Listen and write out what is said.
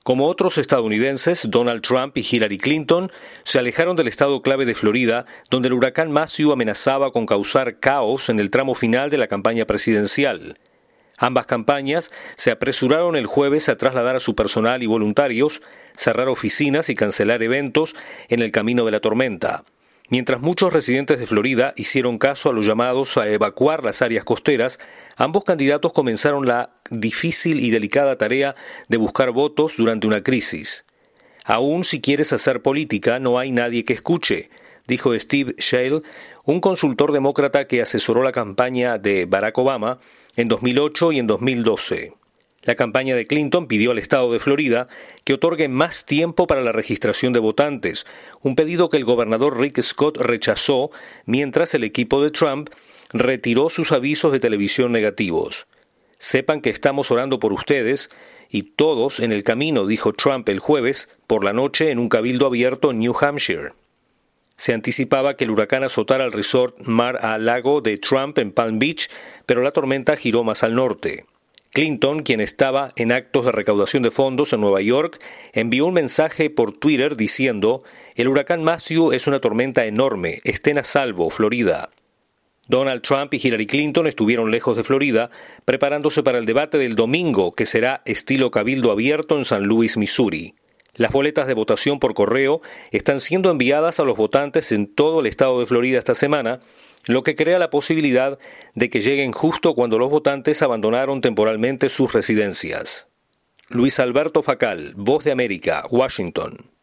Como otros estadounidenses, Donald Trump y Hillary Clinton se alejaron del estado clave de Florida, donde el huracán Matthew amenazaba con causar caos en el tramo final de la campaña presidencial. Ambas campañas se apresuraron el jueves a trasladar a su personal y voluntarios, cerrar oficinas y cancelar eventos en el camino de la tormenta. Mientras muchos residentes de Florida hicieron caso a los llamados a evacuar las áreas costeras, ambos candidatos comenzaron la difícil y delicada tarea de buscar votos durante una crisis. Aún si quieres hacer política, no hay nadie que escuche, dijo Steve Schale, un consultor demócrata que asesoró la campaña de Barack Obama en 2008 y en 2012. La campaña de Clinton pidió al estado de Florida que otorgue más tiempo para la registración de votantes, un pedido que el gobernador Rick Scott rechazó, mientras el equipo de Trump retiró sus avisos de televisión negativos. Sepan que estamos orando por ustedes y todos en el camino, dijo Trump el jueves por la noche en un cabildo abierto en New Hampshire. Se anticipaba que el huracán azotara el resort Mar-a-Lago de Trump en Palm Beach, pero la tormenta giró más al norte. Clinton, quien estaba en actos de recaudación de fondos en Nueva York, envió un mensaje por Twitter diciendo: «El huracán Matthew es una tormenta enorme, estén a salvo, Florida». Donald Trump y Hillary Clinton estuvieron lejos de Florida, preparándose para el debate del domingo, que será estilo cabildo abierto en San Luis, Missouri. Las boletas de votación por correo están siendo enviadas a los votantes en todo el estado de Florida esta semana, lo que crea la posibilidad de que lleguen justo cuando los votantes abandonaron temporalmente sus residencias. Luis Alberto Facal, Voz de América, Washington.